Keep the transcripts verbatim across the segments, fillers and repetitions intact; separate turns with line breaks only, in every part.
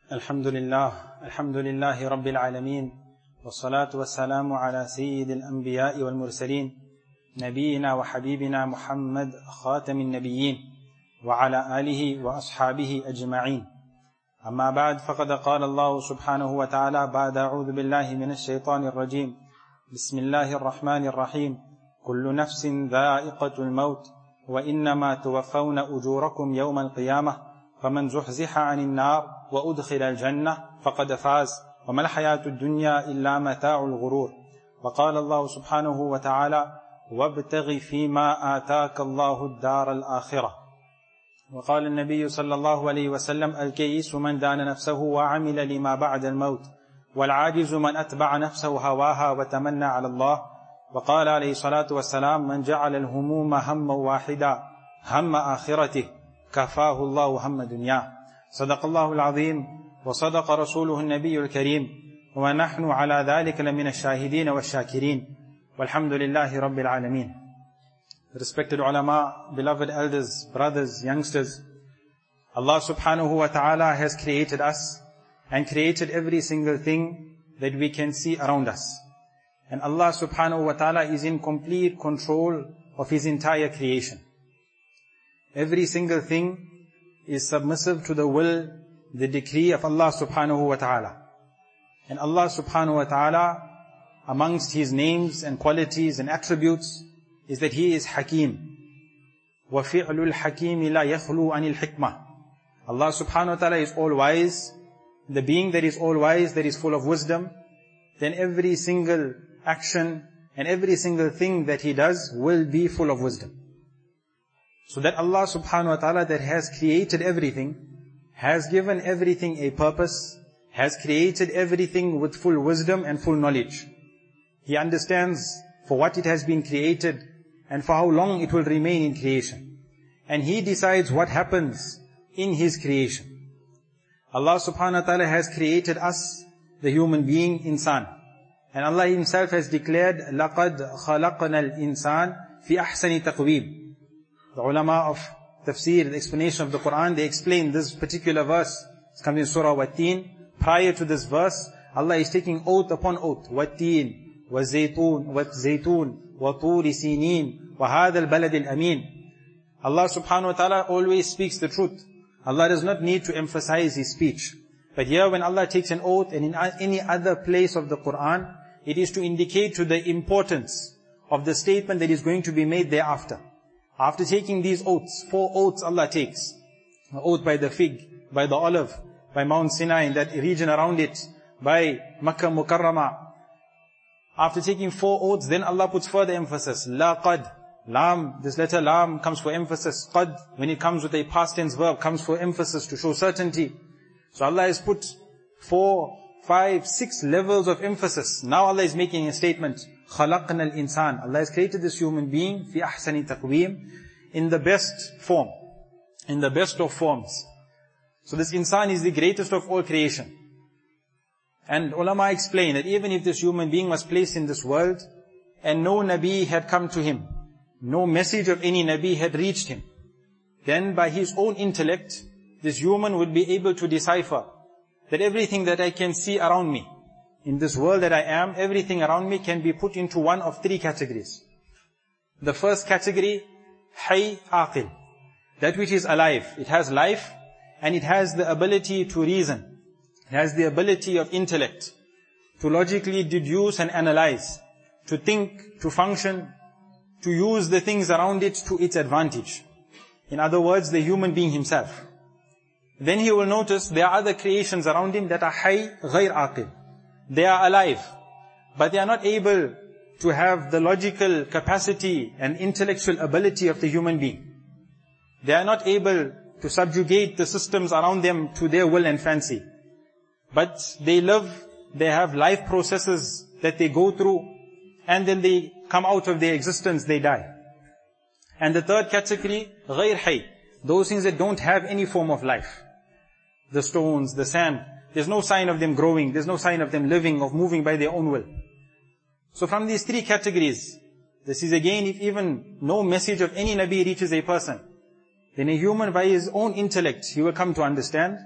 الحمد لله الحمد لله رب العالمين والصلاة والسلام على سيد الأنبياء والمرسلين نبينا وحبيبنا محمد خاتم النبيين وعلى آله وأصحابه أجمعين. أما بعد، فقد قال الله سبحانه وتعالى بعد أعوذ بالله من الشيطان الرجيم بسم الله الرحمن الرحيم كل نفس ذائقة الموت وإنما توفون أجوركم يوم القيامة فمن زحزح عن النار وأدخل الجنة فقد فاز وما الحياة الدنيا إلا متاع الغرور. وقال الله سبحانه وتعالى وابتغ فيما آتاك الله الدار الآخرة. وقال النبي صلى الله عليه وسلم الكيس من دان نفسه وعمل لما بعد الموت والعاجز من أتبع نفسه هواها وتمنى على الله. وقال عليه الصلاة والسلام من جعل الهموم هم واحدا هم آخرته كفاه الله هم دنياه. صدق الله العظيم وصدق رسوله النبي الكريم ونحن على ذلك لمن الشاهدين والشاكرين والحمد لله رب العالمين. Respected ulama, beloved elders, brothers, youngsters, Allah subhanahu wa ta'ala has created us and created every single thing that we can see around us. And Allah subhanahu wa ta'ala is in complete control of His entire creation. Every single thing is submissive to the will, the decree of Allah subhanahu wa ta'ala. And Allah subhanahu wa ta'ala, amongst His names and qualities and attributes, is that He is Hakim. وَفِعْلُ الْحَكِيمِ لَا يَخْلُو عَنِ الْحِكْمَةِ. Allah subhanahu wa ta'ala is all wise. The being that is all wise, that is full of wisdom, then every single action and every single thing that He does will be full of wisdom. So that Allah subhanahu wa ta'ala that has created everything, has given everything a purpose, has created everything with full wisdom and full knowledge. He understands for what it has been created and for how long it will remain in creation. And He decides what happens in His creation. Allah subhanahu wa ta'ala has created us, the human being, insan. And Allah Himself has declared, لَقَدْ خَلَقْنَا الْإِنسَانِ فِي أَحْسَنِ تَقْوِيمٍ. The ulama of tafsir, the explanation of the Quran, they explain this particular verse. It comes in Surah Wat-Teen. Prior to this verse, Allah is taking oath upon oath. Wat-Teen, wa-Zaytoon, wa-Zaytoon, wa-Turi Sinin, wa-Hadha al-Balad al-Amin. Allah subhanahu wa ta'ala always speaks the truth. Allah does not need to emphasize His speech. But here when Allah takes an oath, and in any other place of the Quran, it is to indicate to the importance of the statement that is going to be made thereafter. After taking these oaths, four oaths Allah takes. An oath by the fig, by the olive, by Mount Sinai and that region around it, by Makkah Mukarramah. After taking four oaths, then Allah puts further emphasis. La qad. Lam, this letter lam comes for emphasis. Qad, when it comes with a past tense verb, comes for emphasis to show certainty. So Allah has put four, five, six levels of emphasis. Now Allah is making a statement. خَلَقْنَا الْإِنسَانِ. Allah has created this human being فِي أَحْسَنِ تَقْوِيمٍ, in the best form, in the best of forms. So this insan is the greatest of all creation. And ulama explain that even if this human being was placed in this world and no Nabi had come to him, no message of any Nabi had reached him, then by his own intellect, this human would be able to decipher that everything that I can see around me, in this world that I am, everything around me can be put into one of three categories. The first category, Hayy Aqil. That which is alive. It has life and it has the ability to reason. It has the ability of intellect, to logically deduce and analyze, to think, to function, to use the things around it to its advantage. In other words, the human being himself. Then he will notice there are other creations around him that are Hayy Ghayr Aqil. They are alive, but they are not able to have the logical capacity and intellectual ability of the human being. They are not able to subjugate the systems around them to their will and fancy. But they live, they have life processes that they go through, and then they come out of their existence, they die. And the third category, Ghayr Hayy. Those things that don't have any form of life. The stones, the sand. There's no sign of them growing. There's no sign of them living, of moving by their own will. So from these three categories, this is again, if even no message of any Nabi reaches a person, then a human by his own intellect, he will come to understand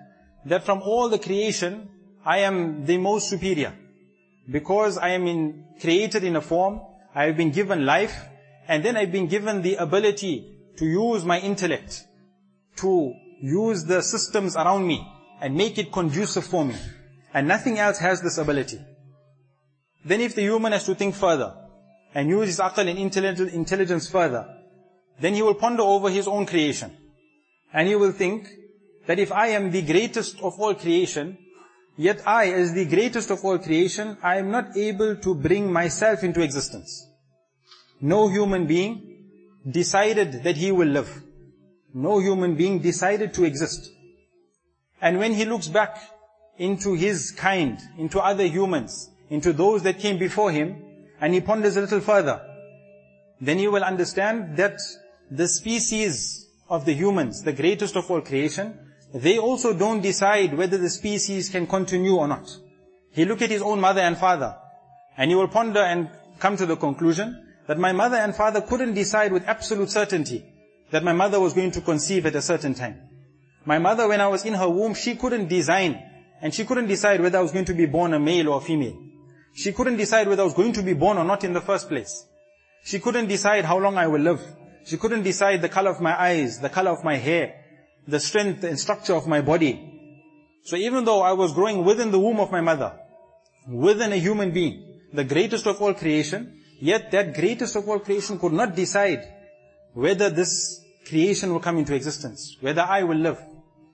that from all the creation, I am the most superior. Because I am in, created in a form, I have been given life, and then I've been given the ability to use my intellect, to use the systems around me, and make it conducive for me. And nothing else has this ability. Then if the human has to think further, and use his aql and intelligence further, then he will ponder over his own creation. And he will think that if I am the greatest of all creation, yet I, as the greatest of all creation, I am not able to bring myself into existence. No human being decided that he will live. No human being decided to exist. And when he looks back into his kind, into other humans, into those that came before him, and he ponders a little further, then he will understand that the species of the humans, the greatest of all creation, they also don't decide whether the species can continue or not. He look at his own mother and father, and he will ponder and come to the conclusion that my mother and father couldn't decide with absolute certainty that my mother was going to conceive at a certain time. My mother, when I was in her womb, she couldn't design, and she couldn't decide whether I was going to be born a male or a female. She couldn't decide whether I was going to be born or not in the first place. She couldn't decide how long I will live. She couldn't decide the color of my eyes, the color of my hair, the strength and structure of my body. So even though I was growing within the womb of my mother, within a human being, the greatest of all creation, yet that greatest of all creation could not decide whether this creation will come into existence, whether I will live.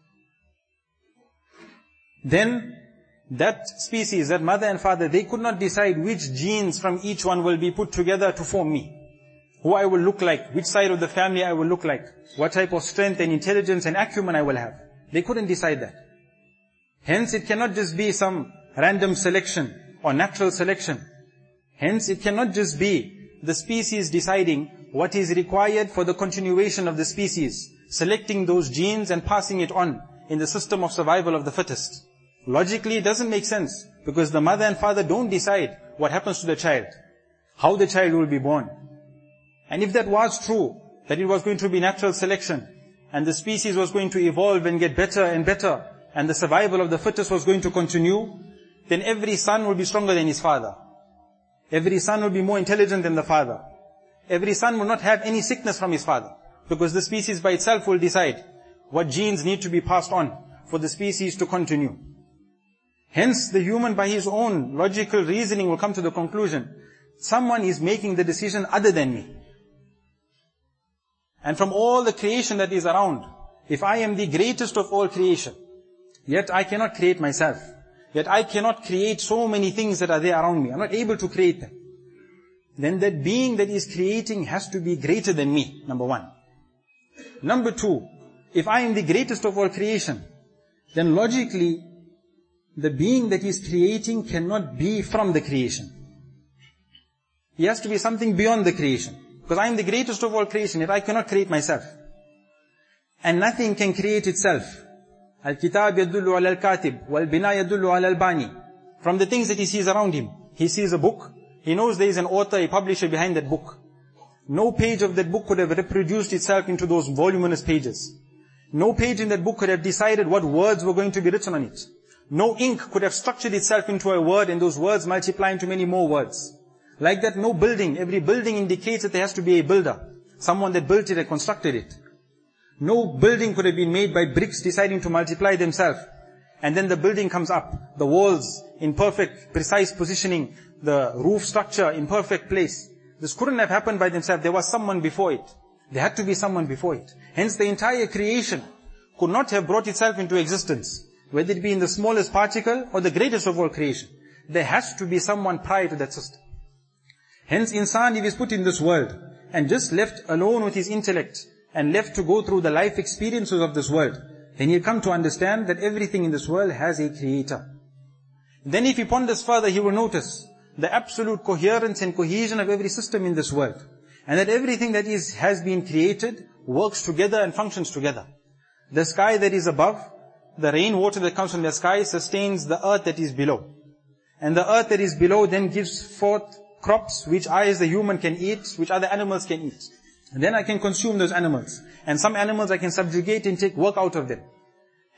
Then that species, that mother and father, they could not decide which genes from each one will be put together to form me. Who I will look like, which side of the family I will look like, what type of strength and intelligence and acumen I will have. They couldn't decide that. Hence it cannot just be some random selection or natural selection. Hence it cannot just be the species deciding what is required for the continuation of the species, selecting those genes and passing it on in the system of survival of the fittest. Logically it doesn't make sense, because the mother and father don't decide what happens to the child, how the child will be born. And if that was true, that it was going to be natural selection, and the species was going to evolve and get better and better, and the survival of the fittest was going to continue, then every son will be stronger than his father. Every son will be more intelligent than the father. Every son will not have any sickness from his father, because the species by itself will decide what genes need to be passed on for the species to continue. Hence, the human by his own logical reasoning will come to the conclusion, someone is making the decision other than me. And from all the creation that is around, if I am the greatest of all creation, yet I cannot create myself, yet I cannot create so many things that are there around me, I'm not able to create them, then that being that is creating has to be greater than me, number one. Number two, if I am the greatest of all creation, then logically, the being that is creating cannot be from the creation. He has to be something beyond the creation. Because I am the greatest of all creation, yet I cannot create myself. And nothing can create itself. Al-kitab yadullu ala al-katib, wal-bina yadullu ala al-bani. From the things that he sees around him. He sees a book, he knows there is an author, a publisher behind that book. No page of that book could have reproduced itself into those voluminous pages. No page in that book could have decided what words were going to be written on it. No ink could have structured itself into a word and those words multiply into many more words. Like that, no building, every building indicates that there has to be a builder. Someone that built it and constructed it. No building could have been made by bricks deciding to multiply themselves. And then the building comes up, the walls in perfect, precise positioning, the roof structure in perfect place. This couldn't have happened by themselves. There was someone before it. There had to be someone before it. Hence the entire creation could not have brought itself into existence, whether it be in the smallest particle or the greatest of all creation. There has to be someone prior to that system. Hence insan, if he is put in this world and just left alone with his intellect and left to go through the life experiences of this world, then he'll come to understand that everything in this world has a creator. Then if he ponders further, he will notice the absolute coherence and cohesion of every system in this world. And that everything that is has been created works together and functions together. The sky that is above, the rainwater that comes from the sky sustains the earth that is below. And the earth that is below then gives forth crops which I as the human can eat, which other animals can eat. And then I can consume those animals. And some animals I can subjugate and take work out of them.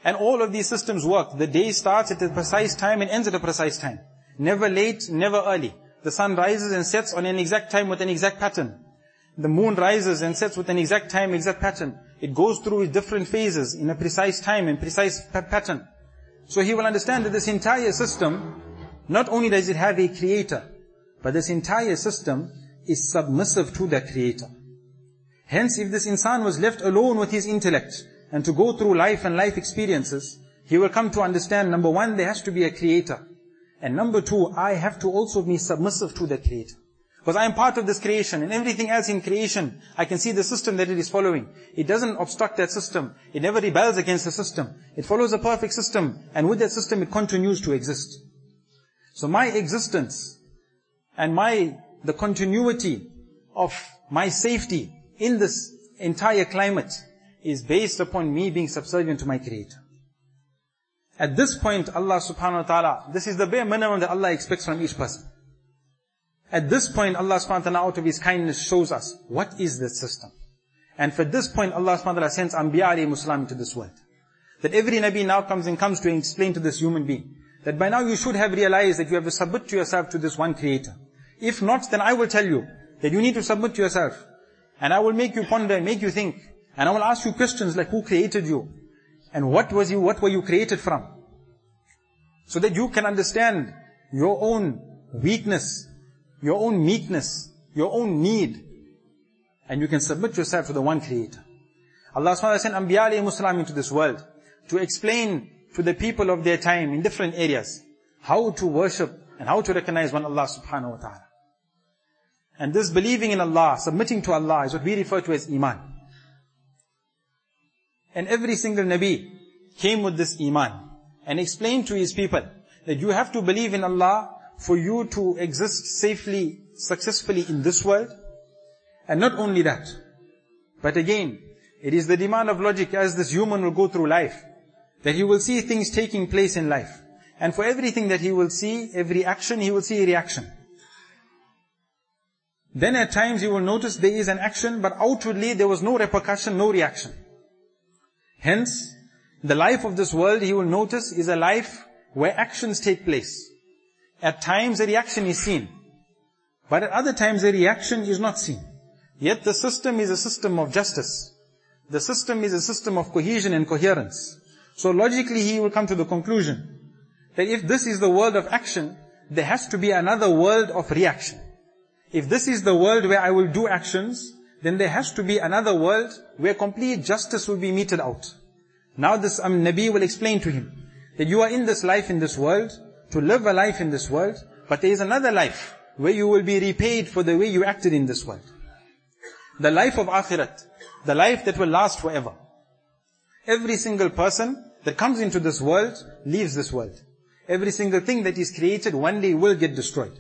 And all of these systems work. The day starts at a precise time and ends at a precise time. Never late, never early. The sun rises and sets on an exact time with an exact pattern. The moon rises and sets with an exact time, exact pattern. It goes through different phases in a precise time and precise pa- pattern. So he will understand that this entire system, not only does it have a creator, but this entire system is submissive to the creator. Hence, if this insan was left alone with his intellect and to go through life and life experiences, he will come to understand, number one, there has to be a creator. And number two, I have to also be submissive to the creator. Because I am part of this creation, and everything else in creation, I can see the system that it is following. It doesn't obstruct that system. It never rebels against the system. It follows a perfect system, and with that system it continues to exist. So my existence and my, the continuity of my safety in this entire climate is based upon me being subservient to my Creator. At this point, Allah subhanahu wa ta'ala, this is the bare minimum that Allah expects from each person. At this point, Allah subhanahu wa ta'ala out of His kindness shows us what is this system. And for this point, Allah subhanahu wa ta'ala sends Anbiya alayhi salam into this world. That every Nabi now comes and comes to explain to this human being that by now you should have realized that you have to submit to yourself to this one Creator. If not, then I will tell you that you need to submit to yourself. And I will make you ponder, make you think. And I will ask you questions like who created you? And what was you, what were you created from? So that you can understand your own weakness, your own meekness, your own need. And you can submit yourself to the one Creator. Allah subhanahu wa ta'ala sent Anbiya alayhi salam into this world to explain to the people of their time in different areas how to worship and how to recognize one Allah subhanahu wa ta'ala. And this believing in Allah, submitting to Allah is what we refer to as Iman. And every single Nabi came with this Iman and explained to his people that you have to believe in Allah for you to exist safely, successfully in this world. And not only that, but again, it is the demand of logic as this human will go through life, that he will see things taking place in life. And for everything that he will see, every action, he will see a reaction. Then at times you will notice there is an action, but outwardly there was no repercussion, no reaction. Hence, the life of this world, he will notice, is a life where actions take place. At times a reaction is seen, but at other times a reaction is not seen. Yet the system is a system of justice. The system is a system of cohesion and coherence. So logically he will come to the conclusion that if this is the world of action, there has to be another world of reaction. If this is the world where I will do actions, then there has to be another world where complete justice will be meted out. Now this um, Nabi will explain to him that you are in this life in this world, to live a life in this world, but there is another life where you will be repaid for the way you acted in this world. The life of Akhirat, the life that will last forever. Every single person that comes into this world leaves this world. Every single thing that is created one day will get destroyed.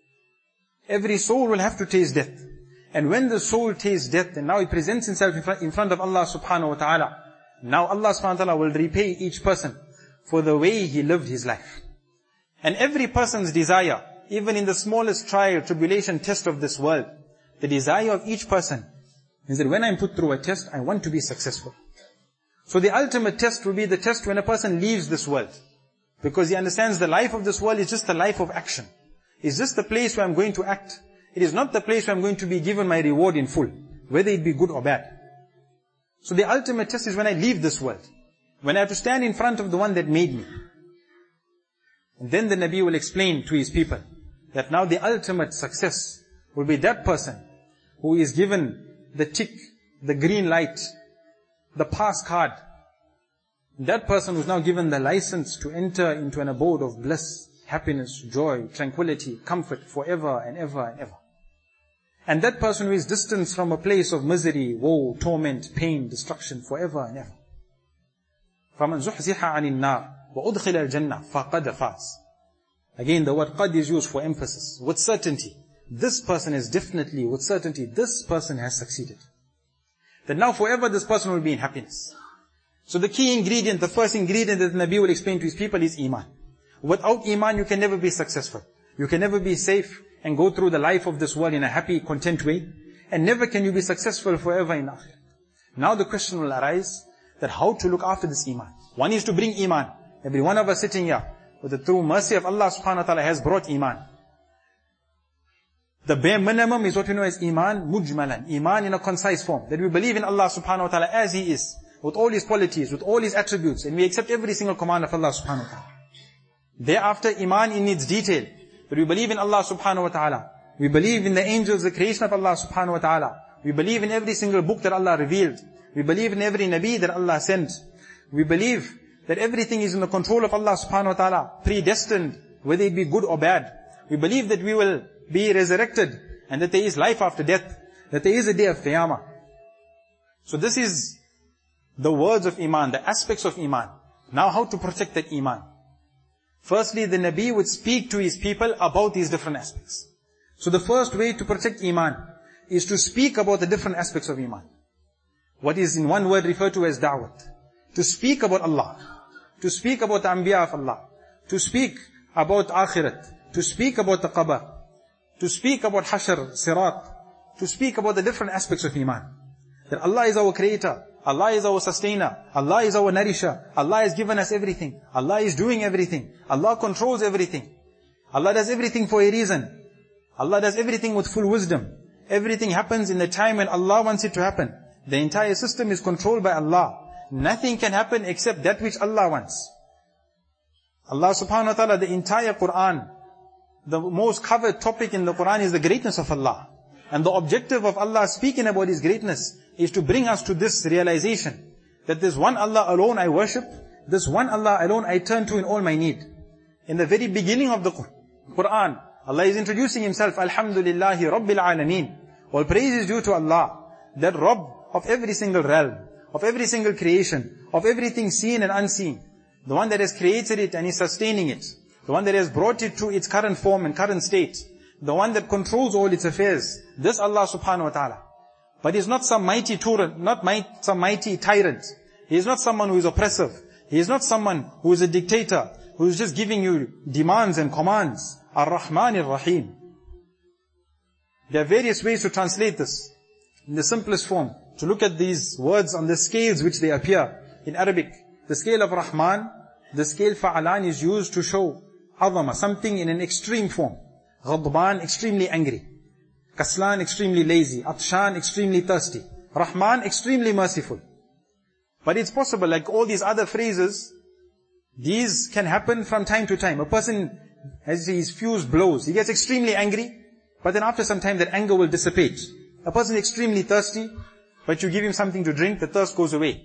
Every soul will have to taste death. And when the soul tastes death, and now it presents himself in front, in front of Allah subhanahu wa ta'ala, now Allah subhanahu wa ta'ala will repay each person for the way he lived his life. And every person's desire, even in the smallest trial, tribulation, test of this world, the desire of each person is that when I'm put through a test, I want to be successful. So the ultimate test will be the test when a person leaves this world. Because he understands the life of this world is just the life of action. It's just the place where I'm going to act. It is not the place where I'm going to be given my reward in full, whether it be good or bad. So the ultimate test is when I leave this world. When I have to stand in front of the one that made me. And then the Nabi will explain to his people that now the ultimate success will be that person who is given the tick, the green light, the pass card. That person who is now given the license to enter into an abode of bliss, happiness, joy, tranquility, comfort forever and ever and ever. And that person who is distanced from a place of misery, woe, torment, pain, destruction forever and ever. فَمَنْ زُحْزِحَ عَنِ النَّارِ وَأُدْخِلَ الْجَنَّةِ فَقَدْ فَازَ. Again, the word qad is used for emphasis, with certainty. This person is definitely, with certainty, this person has succeeded. That now forever this person will be in happiness. So the key ingredient, the first ingredient that the Nabi will explain to his people is Iman. Without Iman you can never be successful. You can never be safe and go through the life of this world in a happy, content way. And never can you be successful forever in Akhirah. Now the question will arise, that how to look after this iman. One is to bring iman. Every one of us sitting here, with the true mercy of Allah subhanahu wa ta'ala, has brought iman. The bare minimum is what we know as iman mujmalan, iman in a concise form, that we believe in Allah subhanahu wa ta'ala as He is, with all His qualities, with all His attributes, and we accept every single command of Allah subhanahu wa ta'ala. Thereafter, iman in its detail, that we believe in Allah subhanahu wa ta'ala, we believe in the angels, the creation of Allah subhanahu wa ta'ala, we believe in every single book that Allah revealed, we believe in every Nabi that Allah sent, we believe that everything is in the control of Allah subhanahu wa ta'ala, predestined, whether it be good or bad. We believe that we will be resurrected, and that there is life after death, that there is a day of Qiyamah. So this is the words of iman, the aspects of iman. Now how to protect that iman? Firstly, the Nabi would speak to his people about these different aspects. So the first way to protect iman is to speak about the different aspects of iman. What is in one word referred to as da'wat. To speak about Allah. To speak about the Anbiya of Allah. To speak about Akhirat. To speak about the Qabr. To speak about Hashr, Sirat. To speak about the different aspects of iman. That Allah is our creator. Allah is our sustainer. Allah is our nourisher. Allah has given us everything. Allah is doing everything. Allah controls everything. Allah does everything for a reason. Allah does everything with full wisdom. Everything happens in the time when Allah wants it to happen. The entire system is controlled by Allah. Nothing can happen except that which Allah wants. Allah subhanahu wa ta'ala, the entire Quran, the most covered topic in the Quran is the greatness of Allah. And the objective of Allah speaking about His greatness is to bring us to this realization, that there's one Allah alone I worship, this one Allah alone I turn to in all my need. In the very beginning of the Quran, Allah is introducing Himself, Alhamdulillahi Rabbil Alameen. All praise is due to Allah, that Rabb of every single realm, of every single creation, of everything seen and unseen. The one that has created it and is sustaining it. The one that has brought it to its current form and current state. The one that controls all its affairs. This Allah subhanahu wa ta'ala. But He is not some mighty tyrant, not might, some mighty tyrant. He is not someone who is oppressive. He is not someone who is a dictator, who is just giving you demands and commands. Ar-Rahman Ar-Rahim. There are various ways to translate this. In the simplest form, to look at these words on the scales which they appear in Arabic. The scale of Rahman, the scale Fa'alan is used to show Azama, something in an extreme form. Ghadban, extremely angry. Kaslan, extremely lazy. Atshan, extremely thirsty. Rahman, extremely merciful. But it's possible, like all these other phrases, these can happen from time to time. A person has his fuse blows. He gets extremely angry, but then after some time that anger will dissipate. A person is extremely thirsty, but you give him something to drink, the thirst goes away.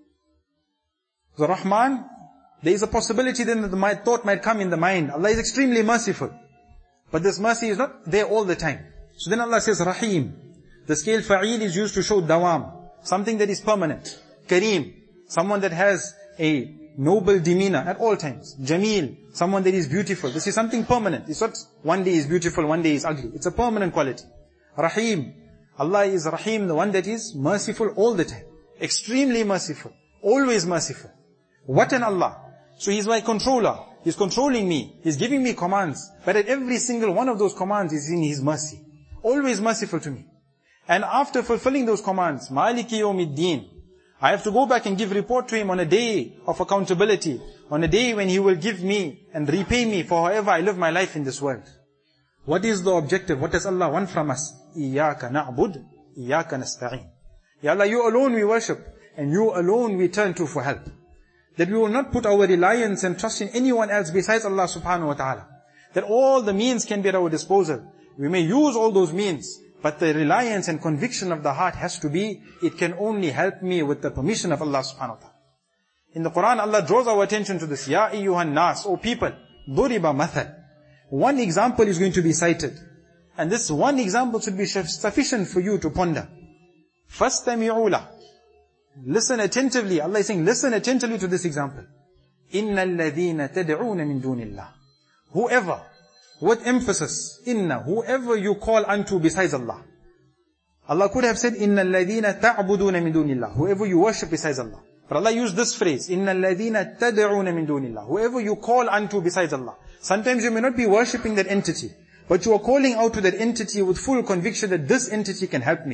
The Rahman, there is a possibility then that the thought might come in the mind. Allah is extremely merciful. But this mercy is not there all the time. So then Allah says Rahim. The scale Fa'il is used to show Dawam, something that is permanent. Kareem, someone that has a noble demeanor at all times. Jameel, someone that is beautiful. This is something permanent. It's not one day is beautiful, one day is ugly. It's a permanent quality. Rahim, Allah is Rahim, the one that is merciful all the time. Extremely merciful. Always merciful. What an Allah. So He's my controller. He's controlling me. He's giving me commands. But at every single one of those commands is in His mercy. Always merciful to me. And after fulfilling those commands, Maliki Yawmiddin, I have to go back and give report to Him on a day of accountability. On a day when He will give me and repay me for however I live my life in this world. What is the objective? What does Allah want from us? Iyaka na'bud, Iyaka nasta'in. Ya Allah, You alone we worship, and You alone we turn to for help. That we will not put our reliance and trust in anyone else besides Allah subhanahu wa ta'ala. That all the means can be at our disposal. We may use all those means, but the reliance and conviction of the heart has to be, it can only help me with the permission of Allah subhanahu wa ta'ala. In the Quran, Allah draws our attention to this. Ya ayyuhan nas, O people, duriba mathal. One example is going to be cited. And this one example should be sufficient for you to ponder. Fastami'u lah. Listen attentively. Allah is saying, listen attentively to this example. Inna alladhina tad'una min dunillah. Whoever, what emphasis? Inna, whoever you call unto besides Allah. Allah could have said, Inna alladhina ta'buduna min dunillah. Whoever you worship besides Allah. But Allah used this phrase, Inna alladhina tad'una min dunillah. Whoever you call unto besides Allah. Sometimes you may not be worshipping that entity, but you are calling out to that entity with full conviction that this entity can help me.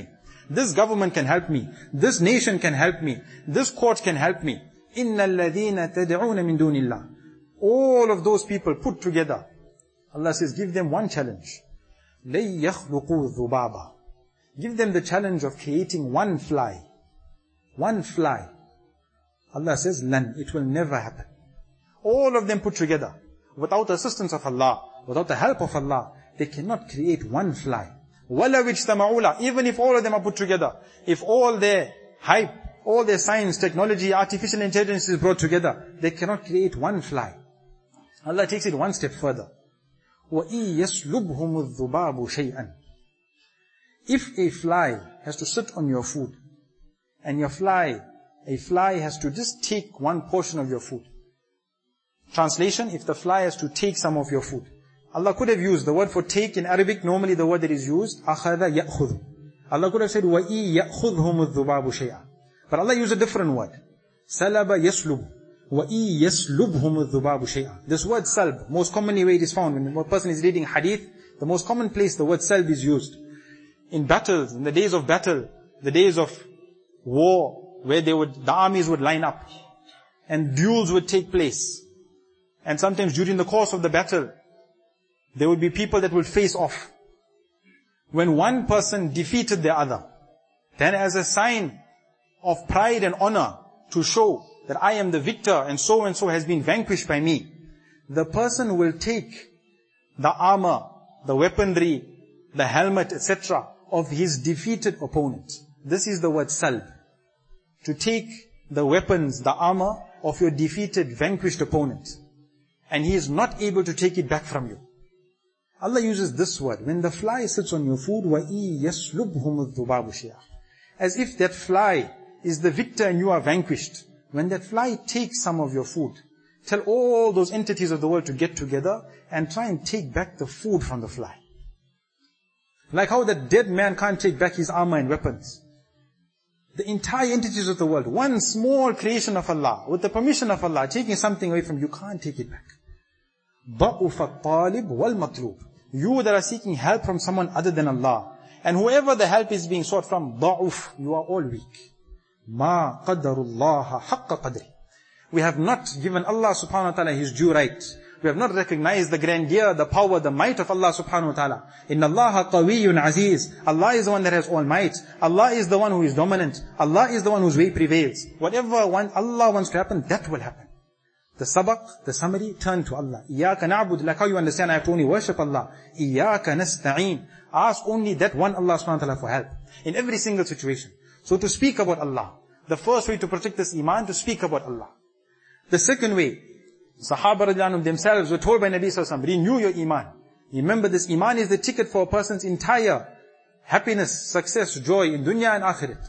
This government can help me. This nation can help me. This court can help me. إِنَّ الَّذِينَ تَدْعُونَ مِن دُونِ اللَّهِ. All of those people put together. Allah says, give them one challenge. لَن يَخْلُقُوا ذُبَابًا. Give them the challenge of creating one fly. One fly. Allah says, lan. It will never happen. All of them put together. Without the assistance of Allah, without the help of Allah, they cannot create one fly. وَلَوْ اجْتَمَعُوا لَهُ. Even if all of them are put together, if all their hype, all their science, technology, artificial intelligence is brought together, they cannot create one fly. Allah takes it one step further. وَإِن يَسْلُبْهُمُ الذُّبَابُ شَيْئًا. If a fly has to sit on your food, and your fly, a fly has to just take one portion of your food. Translation, if the fly has to take some of your food. Allah could have used the word for take in Arabic, normally the word that is used, أَخَذَ يَأْخُذُ. Allah could have said, وَإِن يَأْخُذْهُمُ الذُّبَابُ شَيْئًا. But Allah used a different word. سَلَبَ يَسْلُبُ. وَإِن يَسْلُبْهُمُ الذُّبَابُ شَيْئًا. This word salb, most commonly where it is found, when a person is reading hadith, the most common place the word salb is used. In battles, in the days of battle, the days of war, where they would, the armies would line up, and duels would take place. And sometimes during the course of the battle, there would be people that would face off. When one person defeated the other, then as a sign of pride and honor, to show that I am the victor and so and so has been vanquished by me, the person will take the armor, the weaponry, the helmet, et cetera of his defeated opponent. This is the word salb. To take the weapons, the armor of your defeated, vanquished opponent. And he is not able to take it back from you. Allah uses this word. When the fly sits on your food, وَإِن يَسْلُبْهُمُ الذُّبَابُ شَيْئًا. As if that fly is the victor and you are vanquished. When that fly takes some of your food, tell all those entities of the world to get together and try and take back the food from the fly. Like how the dead man can't take back his armor and weapons. The entire entities of the world, one small creation of Allah, with the permission of Allah, taking something away from you, can't take it back. ضَعُفَ الطَّالِبُ وَالْمَطْلُوبُ. You that are seeking help from someone other than Allah, and whoever the help is being sought from, ضَعُف, you are all weak. مَا قَدَرُ اللَّهَ حَقَّ قَدْرِ. We have not given Allah subhanahu wa ta'ala His due right. We have not recognized the grandeur, the power, the might of Allah subhanahu wa ta'ala. Inna Allaha qawiyyun aziz. Allah is the one that has all might. Allah is the one who is dominant. Allah is the one whose way prevails. Whatever one Allah wants to happen, that will happen. The sabaq, the summary, turn to Allah. Iyaka na'bud, like how you understand, I have to only worship Allah. Iyaka nasta'een. Ask only that one Allah subhanahu wa ta'ala for help. In every single situation. So to speak about Allah. The first way to protect this iman, to speak about Allah. The second way, Sahaba radiallahu anhum themselves were told by Nabi sallallahu alaihi wasallam, renew your iman. Remember, this iman is the ticket for a person's entire happiness, success, joy in dunya and akhirat.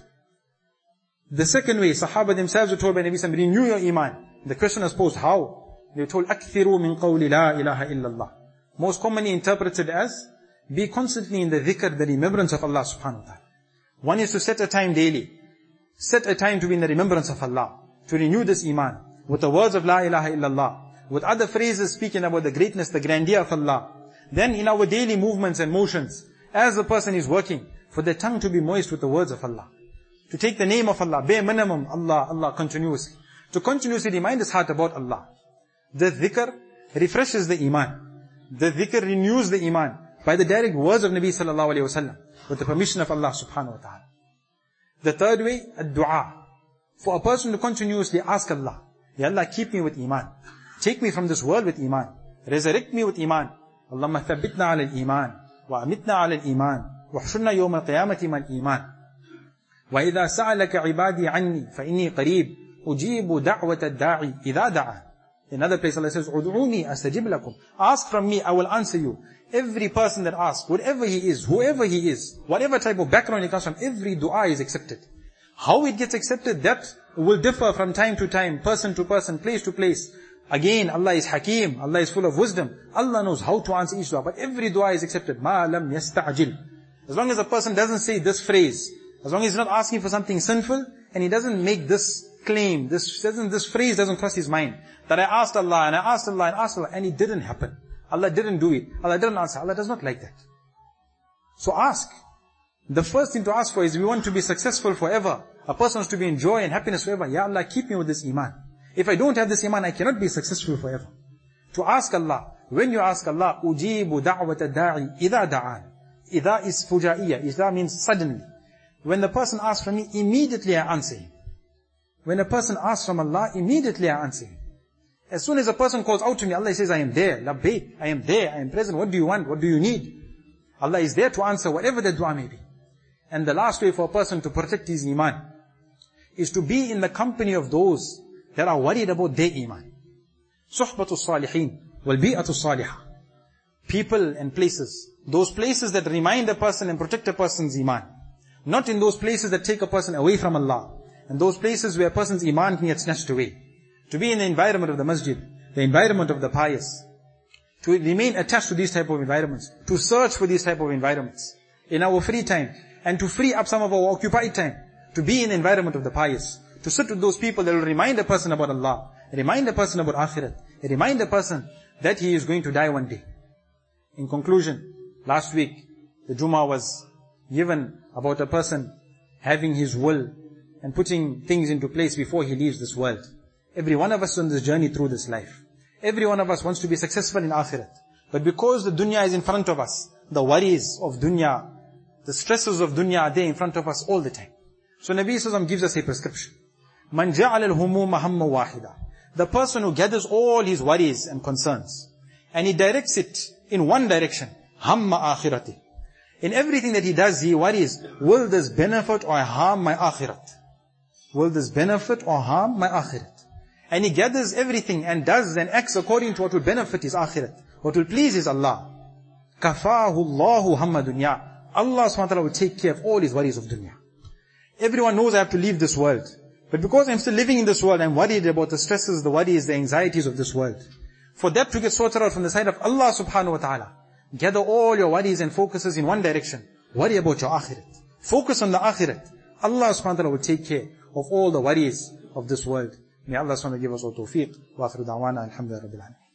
The second way, Sahaba themselves were told by Nabi sallallahu alaihi wasallam, renew your iman. The question was posed, how? They were told, أَكْثِرُوا مِنْ قَوْلِ لَا إِلَهَ إِلَّا اللَّهِ. Most commonly interpreted as, be constantly in the dhikr, the remembrance of Allah subhanahu wa ta'ala. One is to set a time daily. Set a time to be in the remembrance of Allah. To renew this iman. With the words of La ilaha illallah. With other phrases speaking about the greatness, the grandeur of Allah. Then in our daily movements and motions, as the person is working, for the tongue to be moist with the words of Allah. To take the name of Allah, bare minimum, Allah, Allah continuously. To continuously remind his heart about Allah. The dhikr refreshes the iman. The dhikr renews the iman by the direct words of Nabi sallallahu alayhi wa sallam, with the permission of Allah subhanahu wa ta'ala. The third way, ad-du'a. For a person to continuously ask Allah, Ya Allah, keep me with iman. Take me from this world with iman. Resurrect me with iman. Allahumma thabbitna ala al-iman. Wa amitna ala al-iman. Wa hshurna yawm al-qiyamati mal iman. Wa idha sa'alaka ibadi anni, fa inni qareeb. Ujibu da'wat ad-da'i idha da'a. In another place Allah says, Ud'uni astajib lakum. Ask from me, I will answer you. Every person that asks, whatever he is, whoever he is, whatever type of background he comes from, every dua is accepted. How it gets accepted, that will differ from time to time, person to person, place to place. Again, Allah is Hakim, Allah is full of wisdom. Allah knows how to answer each dua, but every dua is accepted. Ma lam yasta'jil. As long as a person doesn't say this phrase, as long as he's not asking for something sinful, and he doesn't make this claim, this doesn't, this phrase doesn't cross his mind, that I asked Allah, and I asked Allah, and asked Allah, and it didn't happen. Allah didn't do it. Allah didn't answer. Allah does not like that. So ask. The first thing to ask for is we want to be successful forever. A person wants to be in joy and happiness forever. Ya Allah, keep me with this iman. If I don't have this iman, I cannot be successful forever. To ask Allah, when you ask Allah, ujibu da'wata da'i idha da'an. Idha is fujaiya. Idha means suddenly. When the person asks from me, immediately I answer him. When a person asks from Allah, immediately I answer him. As soon as a person calls out to me, Allah says, I am there. Labbaik, I am there, I am present. What do you want? What do you need? Allah is there to answer whatever the dua may be. And the last way for a person to protect his iman is to be in the company of those that are worried about their iman. Suhbatu salihin wal bi'atu salihah. People and places. Those places that remind a person and protect a person's iman. Not in those places that take a person away from Allah. And those places where a person's iman can get snatched away. To be in the environment of the masjid, the environment of the pious. To remain attached to these type of environments. To search for these type of environments. In our free time. And to free up some of our occupied time. To be in the environment of the pious. To sit with those people that will remind a person about Allah. Remind a person about Akhirat. Remind a person that he is going to die one day. In conclusion, last week, the Jummah was given about a person having his will and putting things into place before he leaves this world. Every one of us on this journey through this life. Every one of us wants to be successful in Akhirat. But because the dunya is in front of us, the worries of dunya, the stresses of dunya are there in front of us all the time. So Nabi Sallallahu Alaihi Wasallam gives us a prescription. Man ja'al al-humuma hamma wahida. The person who gathers all his worries and concerns, and he directs it in one direction, hamma akhirati. In everything that he does, he worries, will this benefit or harm my akhirat? Will this benefit or harm my akhirat? And he gathers everything and does and acts according to what will benefit his akhirat, what will please his Allah. Kafahu Allahu hamma dunya. Allah subhanahu wa ta'ala will take care of all his worries of dunya. Everyone knows I have to leave this world. But because I'm still living in this world, I'm worried about the stresses, the worries, the anxieties of this world. For that to get sorted out from the side of Allah subhanahu wa ta'ala, gather all your worries and focuses in one direction. Worry about your akhirat. Focus on the akhirat. Allah subhanahu wa ta'ala will take care of all the worries of this world. May Allah subhanahu wa ta'ala give us all tawfiq. Wa akhiru da'wana alhamdulillah rabbil alamin.